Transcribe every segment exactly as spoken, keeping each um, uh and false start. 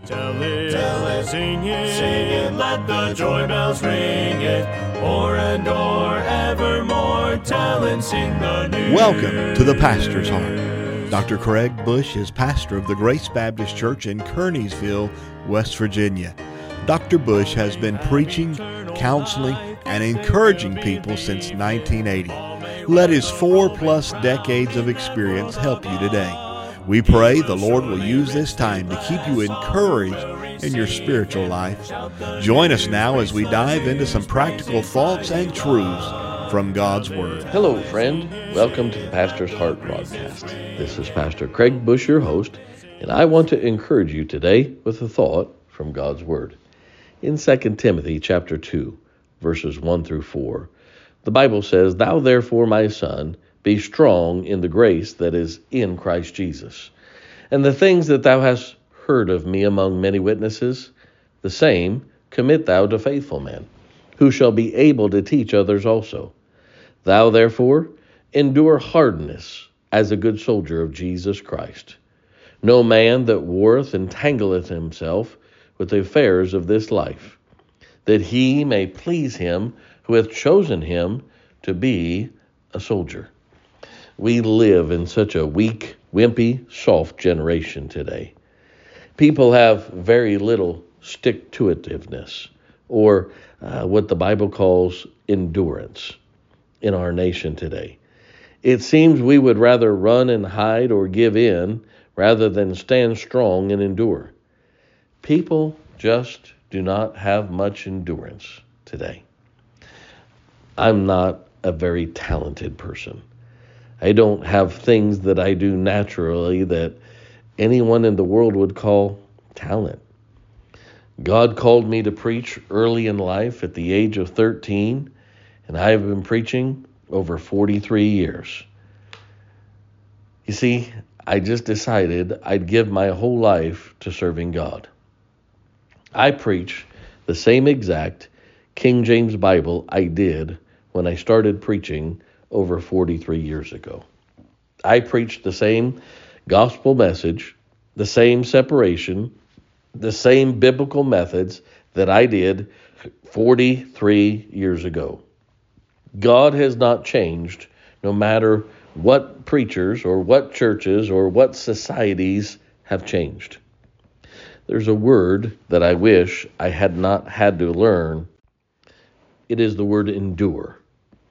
Tell it, tell it, sing it, sing it, let the joy bells ring it, o'er and o'er evermore, tell and sing the news. Welcome to the Pastor's Heart. Doctor Craig Bush is pastor of the Grace Baptist Church in Kearneysville, West Virginia. Doctor Bush has been preaching, counseling, and encouraging people since nineteen eighty. Let his four-plus decades of experience help you today. We pray the Lord will use this time to keep you encouraged in your spiritual life. Join us now as we dive into some practical thoughts and truths from God's Word. Hello, friend. Welcome to the Pastor's Heart broadcast. This is Pastor Craig Bush, your host, and I want to encourage you today with a thought from God's Word. In Second Timothy chapter two, verses one through four, the Bible says, "Thou therefore, my son, be strong in the grace that is in Christ Jesus. And the things that thou hast heard of me among many witnesses, the same commit thou to faithful men, who shall be able to teach others also. Thou therefore endure hardness as a good soldier of Jesus Christ. No man that warreth entangleth himself with the affairs of this life, that he may please him who hath chosen him to be a soldier." We live in such a weak, wimpy, soft generation today. People have very little stick-to-itiveness, or uh, what the Bible calls endurance, in our nation today. It seems we would rather run and hide or give in rather than stand strong and endure. People just do not have much endurance today. I'm not a very talented person. I don't have things that I do naturally that anyone in the world would call talent. God called me to preach early in life at the age of thirteen, and I have been preaching over forty-three years. You see, I just decided I'd give my whole life to serving God. I preach the same exact King James Bible I did when I started preaching over forty-three years ago. I preached the same gospel message, the same separation, the same biblical methods that I did forty-three years ago. God has not changed, no matter what preachers or what churches or what societies have changed. There's a word that I wish I had not had to learn. It is the word endure.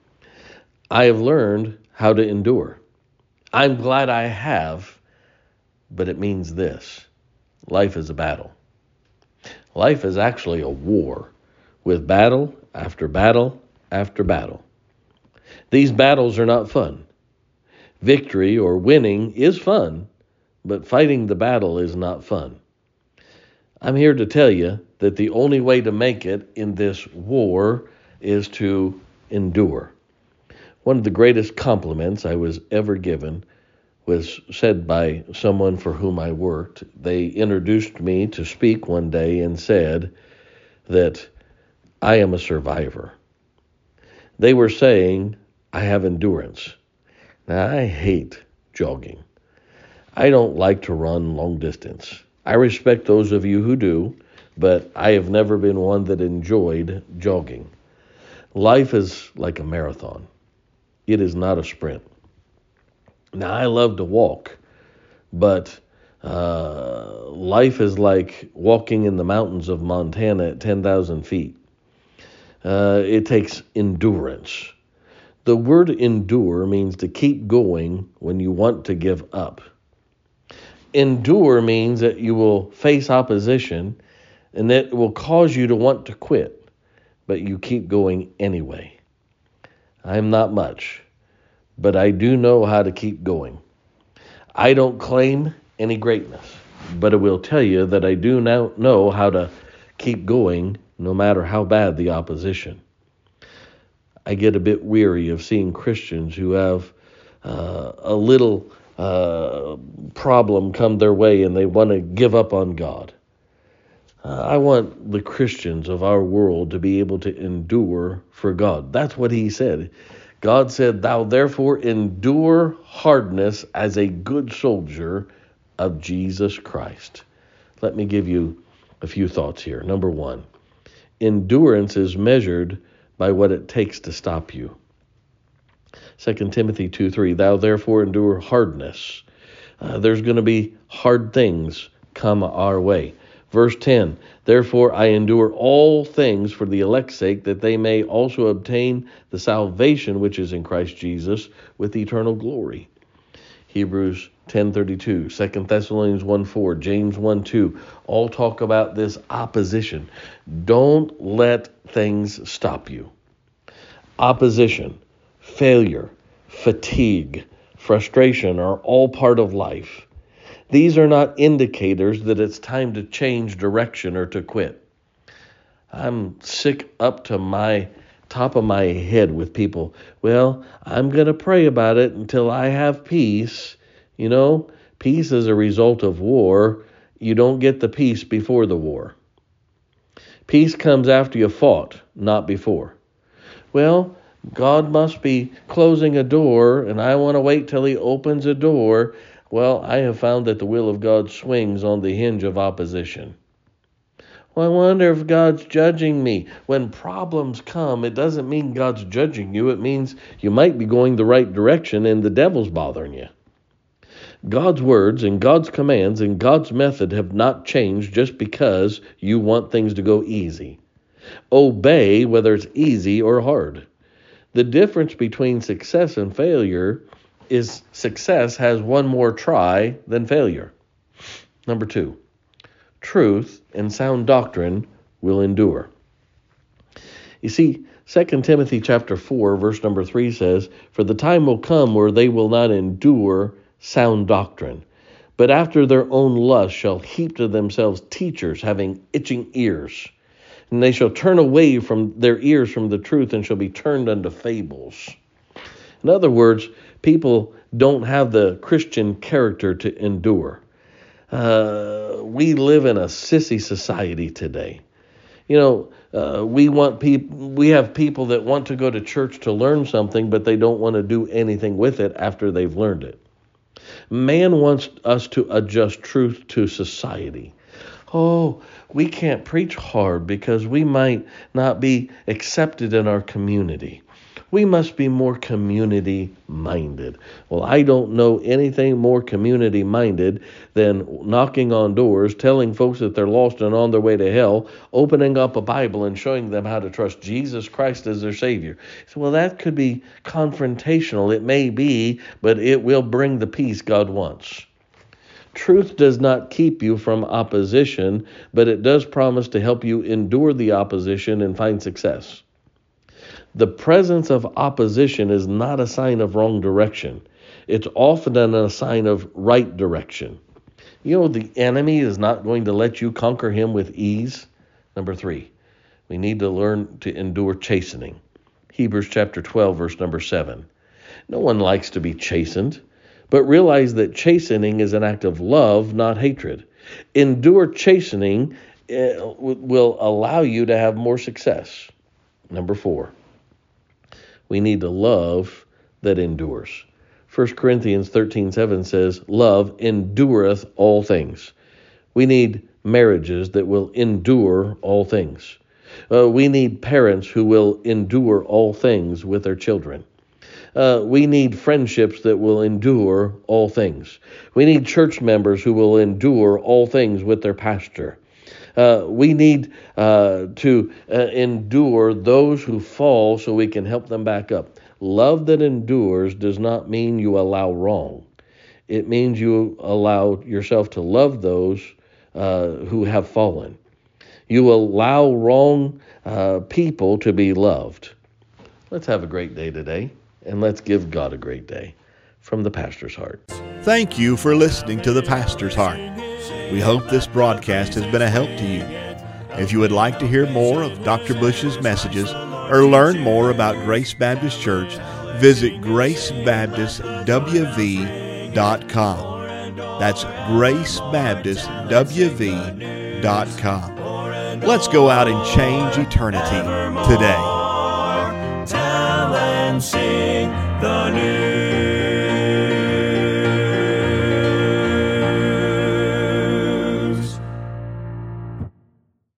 I have learned how to endure. I'm glad I have, but it means this. Life is a battle. Life is actually a war, with battle after battle after battle. These battles are not fun. Victory or winning is fun, but fighting the battle is not fun. I'm here to tell you that the only way to make it in this war is to endure. One of the greatest compliments I was ever given was said by someone for whom I worked. They introduced me to speak one day and said that I am a survivor. They were saying I have endurance. Now, I hate jogging. I don't like to run long distance. I respect those of you who do, but I have never been one that enjoyed jogging. Life is like a marathon. It is not a sprint. Now, I love to walk, but uh, life is like walking in the mountains of Montana at ten thousand feet. Uh, it takes endurance. The word endure means to keep going when you want to give up. Endure means that you will face opposition and that will cause you to want to quit, but you keep going anyway. I'm not much, but I do know how to keep going. I don't claim any greatness, but I will tell you that I do now know how to keep going no matter how bad the opposition. I get a bit weary of seeing Christians who have uh, a little uh, problem come their way and they want to give up on God. Uh, I want the Christians of our world to be able to endure for God. That's what he said. God said, "Thou therefore endure hardness as a good soldier of Jesus Christ." Let me give you A few thoughts here. Number one, endurance is measured by what it takes to stop you. Second Timothy two three, thou therefore endure hardness. Uh, there's going to be hard things come our way. Verse ten, therefore I endure all things for the elect's sake, that they may also obtain the salvation which is in Christ Jesus with eternal glory. Hebrews ten thirty-two, Second Thessalonians one four, James one two, all talk about this opposition. Don't let things stop you. Opposition, failure, fatigue, frustration are all part of life. These are not indicators that it's time to change direction or to quit. I'm sick up to my top of my head with people. Well, I'm going to pray about it until I have peace. You know, peace is a result of war. You don't get the peace before the war. Peace comes after you fought, not before. Well, God must be closing a door, and I want to wait till he opens a door. Well, I have found that the will of God swings on the hinge of opposition. Well, I wonder if God's judging me. When problems come, it doesn't mean God's judging you. It means you might be going the right direction and the devil's bothering you. God's words and God's commands and God's method have not changed just because you want things to go easy. Obey whether it's easy or hard. The difference between success and failure is success has one more try than failure. Number two, truth and sound doctrine will endure. You see, Second Timothy chapter four, verse number three says, for the time will come where they will not endure sound doctrine, but after their own lust shall heap to themselves teachers having itching ears. And they shall turn away from their ears from the truth and shall be turned unto fables. In other words, people don't have the Christian character to endure. Uh, we live in a sissy society today. You know, uh, we want people. We have people that want to go to church to learn something, but they don't want to do anything with it after they've learned it. Man wants us to adjust truth to society. Oh, we can't preach hard because we might not be accepted in our community. We must be more community-minded. Well, I don't know anything more community-minded than knocking on doors, telling folks that they're lost and on their way to hell, opening up a Bible and showing them how to trust Jesus Christ as their Savior. So, well, that could be confrontational. It may be, but it will bring the peace God wants. Truth does not keep you from opposition, but it does promise to help you endure the opposition and find success. The presence of opposition is not a sign of wrong direction. It's often a sign of right direction. You know, the enemy is not going to let you conquer him with ease. Number three, we need to learn to endure chastening. Hebrews chapter twelve, verse number seven. No one likes to be chastened, but realize that chastening is an act of love, not hatred. Endure chastening uh, will allow you to have more success. Number four, we need to love that endures. First Corinthians thirteen seven says, love endureth all things. We need marriages that will endure all things. Uh, we need parents who will endure all things with their children. Uh, we need friendships that will endure all things. We need church members who will endure all things with their pastor. Uh, we need uh, to uh, endure those who fall so we can help them back up. Love that endures does not mean you allow wrong. It means you allow yourself to love those uh, who have fallen. You allow wrong uh, people to be loved. Let's have a great day today, and let's give God a great day. From the Pastor's Heart. Thank you for listening to the Pastor's Heart. We hope this broadcast has been a help to you. If you would like to hear more of Doctor Bush's messages or learn more about Grace Baptist Church, visit grace baptist w v dot com. That's grace baptist w v dot com. Let's go out and change eternity today. Tell and sing the news.